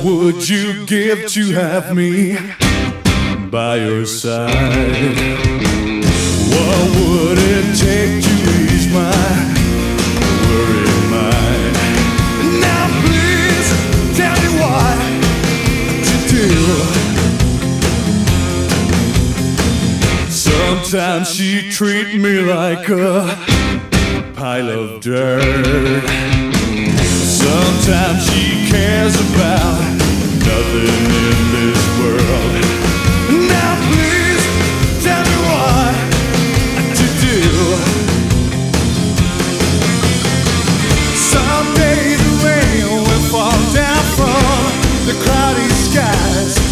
would you give to have me by your side? What would it take to ease my worried mind? Now please tell me what to do. Sometimes she treats me like a pile of dirt. Sometimes she cares about nothing in this world. Now please tell me what to do. Someday the rain will fall down from the cloudy skies.